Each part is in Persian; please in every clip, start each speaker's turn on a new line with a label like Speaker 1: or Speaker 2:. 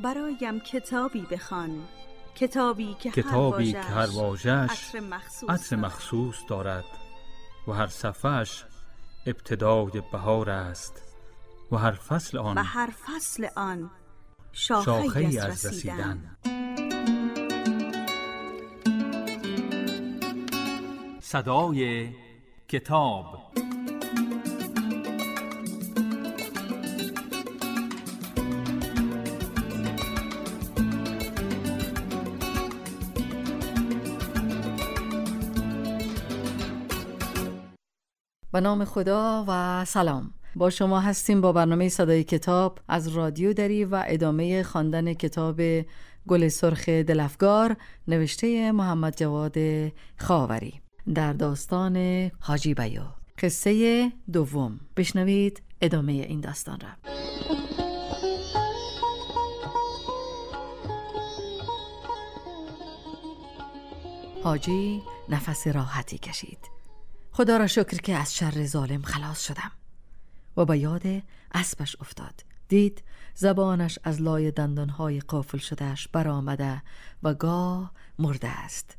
Speaker 1: برایم کتابی بخوان، کتابی که هر واژه‌اش
Speaker 2: عطر مخصوص دارد و هر صفحه‌اش ابتدای بهار است و هر فصل آن شاخه‌ای از رسیدن.
Speaker 3: صدای کتاب.
Speaker 4: به نام خدا و سلام. با شما هستیم با برنامه صدای کتاب از رادیو دری و ادامه خواندن کتاب گل سرخ دلافگار نوشته محمد جواد خاوری در داستان حاجی بیو. قصه دوم. بشنوید ادامه این داستان را. حاجی نفس راحتی کشید. خدا را شکر که از شر ظالم خلاص شدم. و به یاد اسبش افتاد. دید زبانش از لای دندانهای قافل شدهش برآمده و گاه مرده است.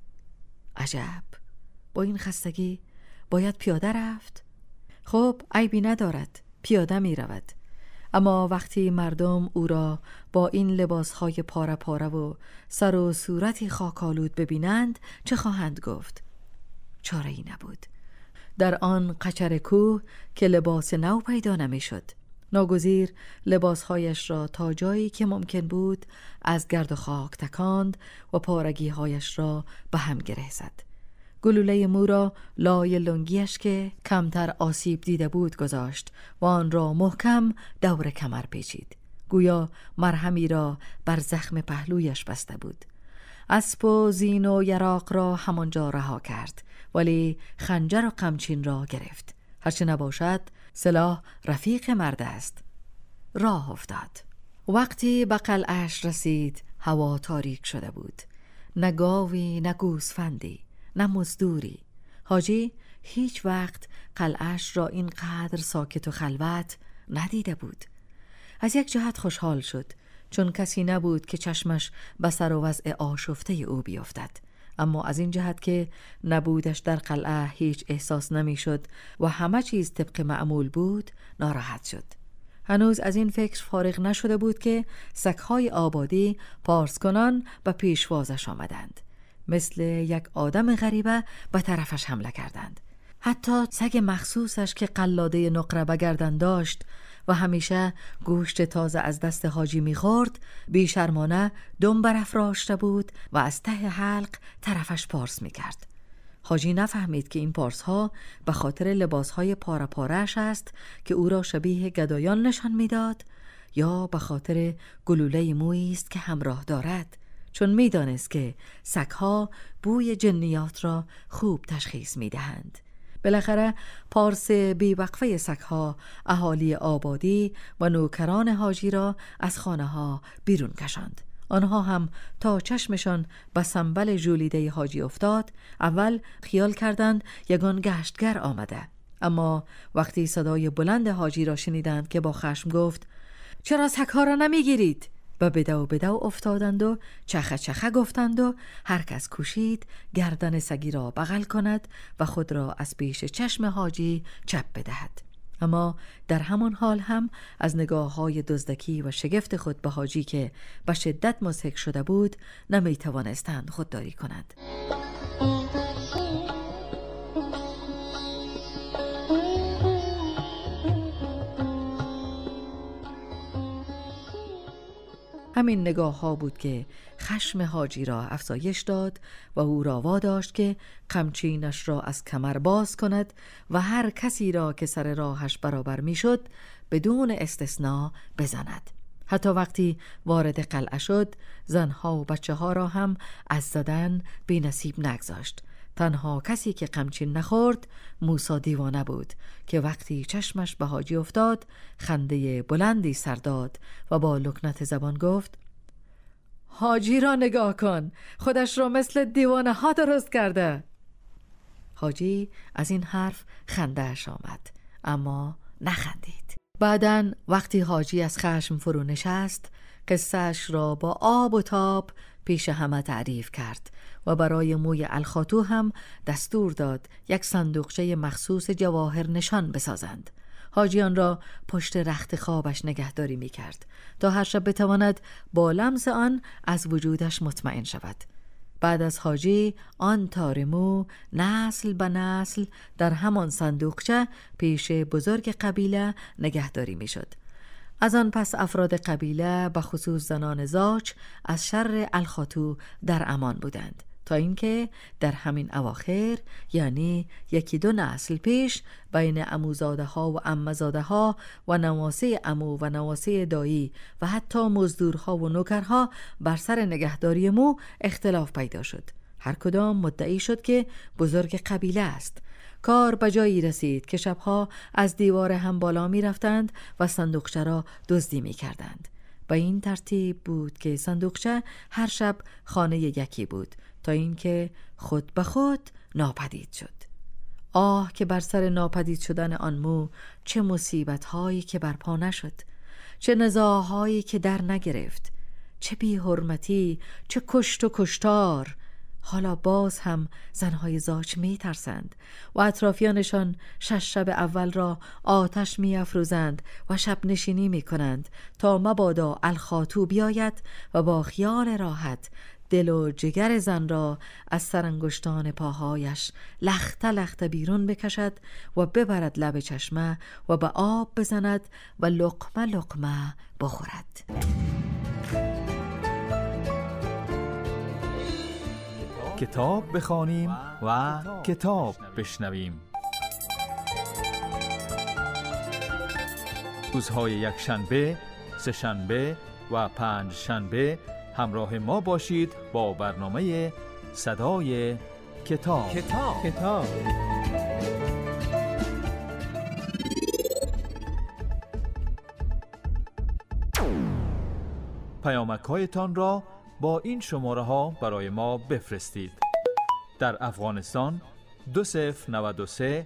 Speaker 4: عجب، با این خستگی باید پیاده رفت؟ خب عیبی ندارد، پیاده می رود. اما وقتی مردم او را با این لباسهای پاره پاره و سر و صورتی خاکالود ببینند چه خواهند گفت؟ چاره ای نبود. در آن قچر کوه که لباس نو پیدا نمی شد. ناگزیر لباسهایش را تا جایی که ممکن بود از گرد و خاک تکاند و پارگیهایش را به هم گره زد. گلوله مو را لای لنگیش که کمتر آسیب دیده بود گذاشت و آن را محکم دور کمر پیچید. گویا مرهمی را بر زخم پهلویش بسته بود. اسب و زین و یراق را همانجا رها کرد، ولی خنجر و قمچین را گرفت. هرچه نباشد سلاح رفیق مرد است. راه افتاد. وقتی به قلعه‌اش رسید هوا تاریک شده بود. نه گاوی، نه گوسفندی، نه مزدوری. حاجی هیچ وقت قلعه‌اش را اینقدر ساکت و خلوت ندیده بود. از یک جهت خوشحال شد، چون کسی نبود که چشمش به سر و وضع آشفته او بیفتد. اما از این جهت که نبودش در قلعه هیچ احساس نمی شد و همه چیز طبق معمول بود ناراحت شد. هنوز از این فکر فارغ نشده بود که سگ‌های آبادی پارسکنان به پیشوازش آمدند. مثل یک آدم غریبه به طرفش حمله کردند. حتی سگ مخصوصش که قلاده نقره به گردن داشت و همیشه گوشت تازه از دست حاجی می‌خورد، بی‌شرمانه دم برافراشته بود و از ته حلق طرفش پارس می‌کرد. حاجی نفهمید که این پارس‌ها به خاطر لباس‌های پاره پاره‌اش است که او را شبیه گدایان نشان می‌داد، یا به خاطر گلوله مویی است که همراه دارد، چون می‌دانست که سگ‌ها بوی جنیات را خوب تشخیص می‌دهند. بالاخره پارس بیوقفه سگ‌ها اهالی آبادی و نوکران حاجی را از خانه ها بیرون کشاند. آنها هم تا چشمشان به سنبل ژولیده حاجی افتاد اول خیال کردند یگان گشتگر آمده، اما وقتی صدای بلند حاجی را شنیدند که با خشم گفت چرا سگ‌ها را نمیگیرید؟ و بدو افتادند و چخه گفتند و هر کس کوشید گردن سگی را بغل کند و خود را از پیش چشم حاجی چپ بدهد. اما در همان حال هم از نگاه‌های دزدکی و شگفت خود به حاجی که به شدت مضحک شده بود نمی توانستند خودداری کنند. همین نگاه ها بود که خشم حاجی را افزایش داد و او را واداشت که قمچینش را از کمر باز کند و هر کسی را که سر راهش برابر می شد بدون استثناء بزند. حتی وقتی وارد قلعه شد زنها و بچه ها را هم از زدن بی نصیب نگذاشت. تنها کسی که قمچین نخورد موسی دیوانه بود که وقتی چشمش به حاجی افتاد خنده بلندی سر داد و با لکنت زبان گفت حاجی را نگاه کن، خودش را مثل دیوانه ها درست کرده. حاجی از این حرف خنده‌اش آمد، اما نخندید. بعدن وقتی حاجی از خشم فرو نشست قصه‌اش را با آب و تاب پیش همه تعریف کرد و برای موی الخاتو هم دستور داد یک صندوقچه مخصوص جواهر نشان بسازند. حاجیان را پشت رخت خوابش نگهداری می کرد تا هر شب بتواند با لمس آن از وجودش مطمئن شود. بعد از حاجی آن تارمو نسل به نسل در همان صندوقچه پیش بزرگ قبیله نگهداری می شد. از آن پس افراد قبیله به خصوص زنان زاچ از شر الخاتو در امان بودند تا اینکه در همین اواخر، یعنی 1-2 نسل پیش، بین عموزاده ها و عمزاده ها و نواسه عمو و نواسه دایی و حتی مزدورها و نوکرها بر سر نگهداری مو اختلاف پیدا شد. هر کدام مدعی شد که بزرگ قبیله است. کار به جایی رسید که شبها از دیوار هم بالا می رفتند و صندوقچه را دزدی می کردند. به این ترتیب بود که صندوقچه هر شب خانه یکی بود تا اینکه خود به خود ناپدید شد. آه که بر سر ناپدید شدن آن مو چه مصیبت هایی که برپا نشد، چه نزاعهایی که در نگرفت، چه بی حرمتی، چه کشت و کشتار. حالا باز هم زنهای زاچ می ترسند و اطرافیانشان 6 شب اول را آتش می افروزند و شب نشینی می کنند تا مبادا الخاتو بیاید و با خیال راحت دل و جگر زن را از سرانگشتان پاهایش لخته لخته بیرون بکشد و ببرد لب چشمه و به آب بزند و لقمه لقمه بخورد.
Speaker 3: کتاب بخوانیم و کتاب بشنویم. روزهای یکشنبه، سه‌شنبه و پنجشنبه همراه ما باشید با برنامه صدای کتاب. پیامک‌هایتان را با این شماره ها برای ما بفرستید. در افغانستان 2093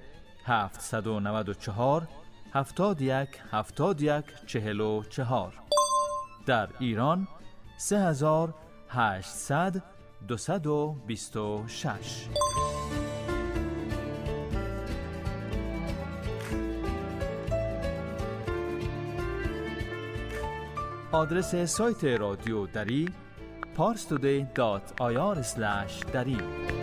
Speaker 3: 794 71 71 44. در ایران 3800 226. آدرس سایت رادیو دری parstoday.ir/dari.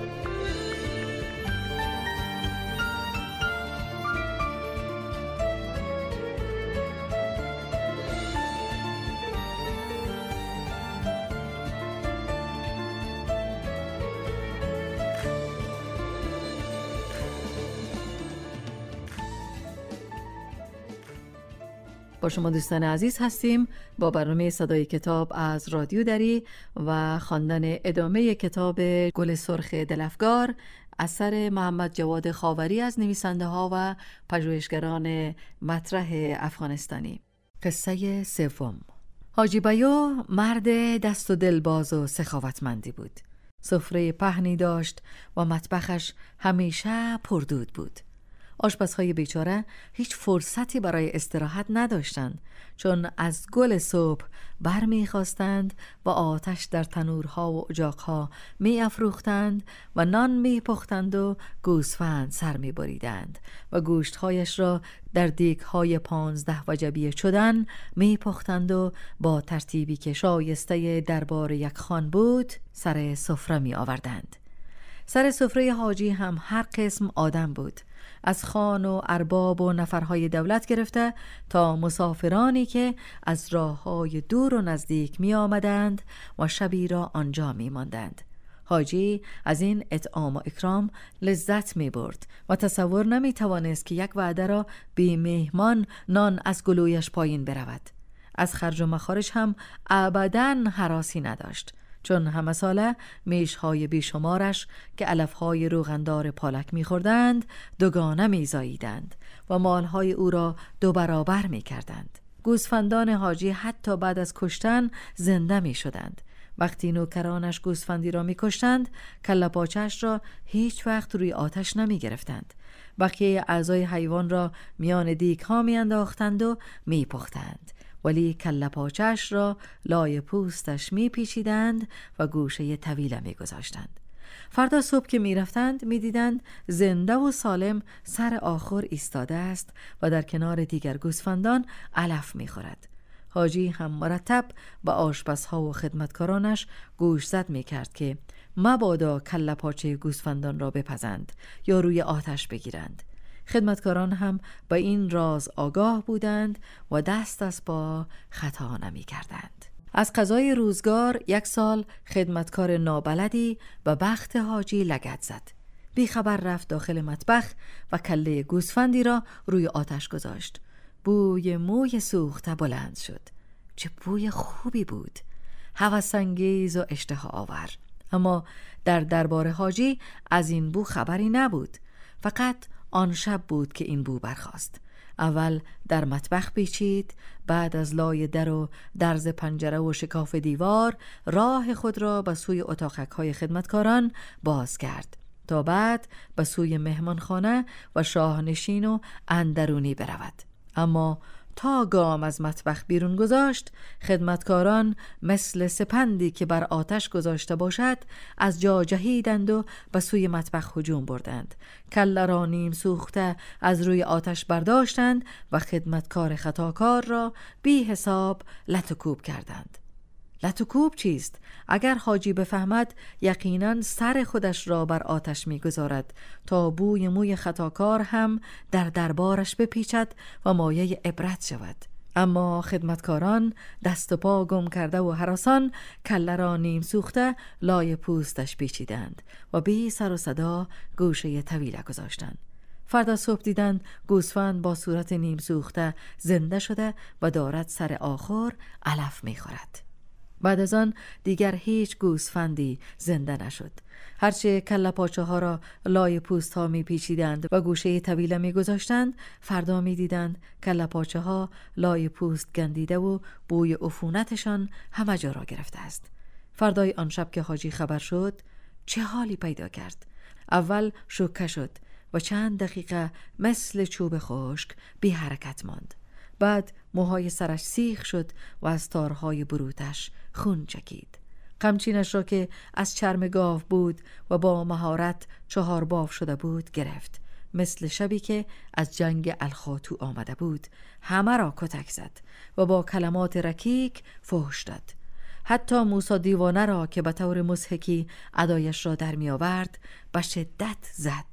Speaker 4: با شما دوستان عزیز هستیم با برنامه صدای کتاب از رادیو دری و خواندن ادامه کتاب گل سرخ دلفگار اثر محمد جواد خاوری از نویسنده ها و پژوهشگران مطرح افغانستانی. قصه سوم. حاجی بیو مرد دست و دلباز و سخاوتمندی بود. سفره پهنی داشت و مطبخش همیشه پردود بود. آشپزهای بیچاره هیچ فرصتی برای استراحت نداشتند، چون از گل صبح برمیخواستند و آتش در تنورها و اجاقها می افروختند و نان می پختند و گوسفند سر می بریدند و گوشتهایش را در دیگهای 15 وجبیه شدن می پختند و با ترتیبی که شایسته دربار یک خان بود سر سفره می آوردند. سر سفره حاجی هم هر قسم آدم بود، از خان و ارباب و نفرهای دولت گرفته تا مسافرانی که از راههای دور و نزدیک می آمدند و شبی را آنجا می ماندند. حاجی از این اطعام و اکرام لذت می برد و تصور نمی توانست که یک وعده را بی مهمان نان از گلویش پایین برود. از خرج و مخارج هم ابداً هراسی نداشت، چون همه ساله میشهای بیشمارش که علفهای روغندار پالک می‌خوردند دوگانه می‌زاییدند و مالهای او را 2 برابر می‌کردند. گوسفندان حاجی حتی بعد از کشتن زنده می‌شدند. وقتی نوکرانش گوسفندی را می‌کشتند، کله پاچه‌اش را هیچ وقت روی آتش نمی‌گرفتند. بقیه اعضای حیوان را میان دیگ‌ها می‌انداختند و می‌پختند ولی کله پاچه‌اش را لای پوستش میپیچیدند و گوشه طویله میگذاشتند. فردا صبح که میرفتند میدیدند زنده و سالم سر آخر ایستاده است و در کنار دیگر گوسفندان علف میخورد. حاجی هم مرتب به آشپزها و خدمتکارانش گوشزد میکرد که مبادا کله پاچه گوسفندان را بپزند یا روی آتش بگیرند. خدمتکاران هم به این راز آگاه بودند و دست از پا خطا نمی کردند. از قضای روزگار 1 سال خدمتکار نابلدی به بخت حاجی لگد زد. بی خبر رفت داخل مطبخ و کله گوسفندی را روی آتش گذاشت. بوی موی سوخته بلند شد. چه بوی خوبی بود، هوس‌انگیز و اشتها آور. اما در دربار حاجی از این بو خبری نبود. فقط آن شب بود که این بو برخاست. اول در مطبخ پیچید، بعد از لای در و درز پنجره و شکاف دیوار راه خود را به سوی اتاقک‌های خدمتکاران باز کرد تا بعد به سوی مهمانخانه و شاهنشین و اندرونی برود. اما تا گام از مطبخ بیرون گذاشت، خدمتکاران مثل سپندی که بر آتش گذاشته باشد از جا جهیدند و به سوی مطبخ هجوم بردند. کله را نیم سوخته از روی آتش برداشتند و خدمتکار خطاکار را بی حساب لت و کوب کردند. لت و کوب چیست؟ اگر حاجی بفهمد یقیناً سر خودش را بر آتش می‌گذارد تا بوی موی خطاکار هم در دربارش بپیچد و مایه عبرت شود. اما خدمتکاران دست و پا گم کرده و هراسان کله را نیم سوخته لای پوستش پیچیدند و بی سر و صدا گوشه طویله گذاشتند. فردا صبح دیدند گوسفند با صورت نیم سوخته زنده شده و دارد سر آخر علف می‌خورد. بعد از آن دیگر هیچ گوسفندی زنده نشد. هرچه کله پاچه ها را لای پوست ها می پیچیدند و گوشه طویله می گذاشتند، فردا می دیدند کله پاچه ها لای پوست گندیده و بوی عفونتشان همه جا را گرفته است. فردای آن شب که حاجی خبر شد، چه حالی پیدا کرد. اول شوکه شد و چند دقیقه مثل چوب خشک بی حرکت ماند. بعد موهای سرش سیخ شد و از تارهای بروتش خون چکید. قمچینش را که از چرم گاو بود و با مهارت 4 باف شده بود گرفت. مثل شبی که از جنگ الخاتو آمده بود همه را کتک زد و با کلمات رکیک فحش داد. حتی موسی دیوانه را که به طور مضحکی ادایش را در می آورد به شدت زد.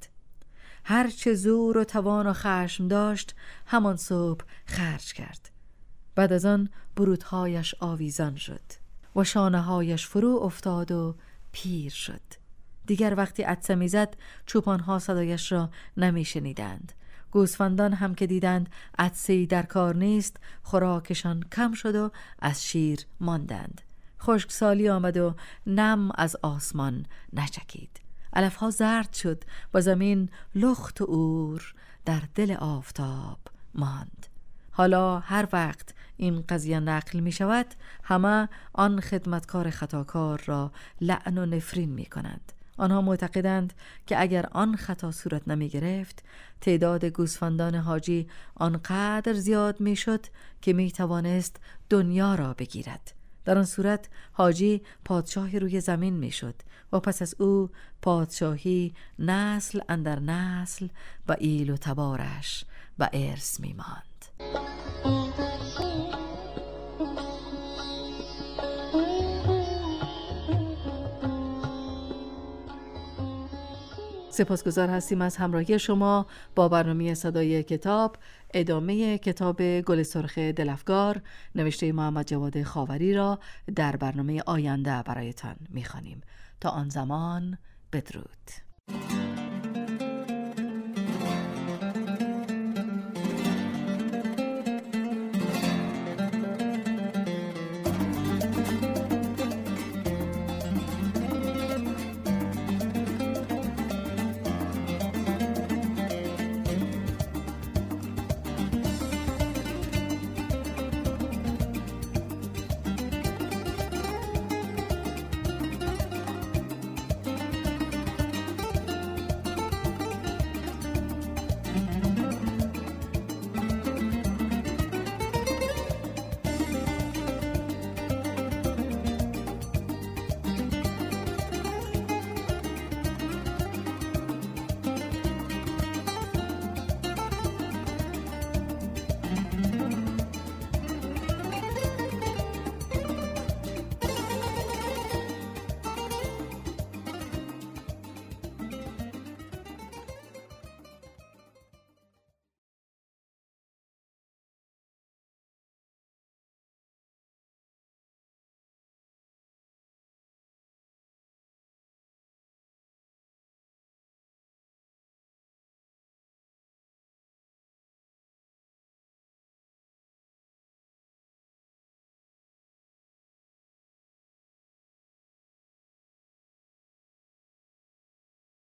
Speaker 4: هر چه زور و توان و خشم داشت همان صبح خرج کرد. بعد از آن برودهایش آویزان شد و شانه‌هایش فرو افتاد و پیر شد. دیگر وقتی عطسه می‌زد چوپان‌ها صدایش را نمی‌شنیدند. گوسفندان هم که دیدند عطسه‌ای در کار نیست، خوراکشان کم شد و از شیر ماندند. خشکسالی آمد و نم از آسمان نچکید. علفها زرد شد و زمین لخت و اور در دل آفتاب ماند. حالا هر وقت این قضیه نقل می شود همه آن خدمتکار خطاکار را لعن و نفرین می کنند. آنها معتقدند که اگر آن خطا صورت نمی گرفت تعداد گوسفندان حاجی آنقدر زیاد می شد که می توانست دنیا را بگیرد. در آن صورت حاجی پادشاه روی زمین می شد و پس از او پادشاهی نسل اندر نسل و ایل و تبارش و ارث می ماند. سپاسگزار هستیم از همراهی شما با برنامه صدای کتاب. ادامه کتاب گل سرخ دلفگار نوشته محمد جواد خاوری را در برنامه آینده برایتان می‌خوانیم. تا آن زمان بدرود.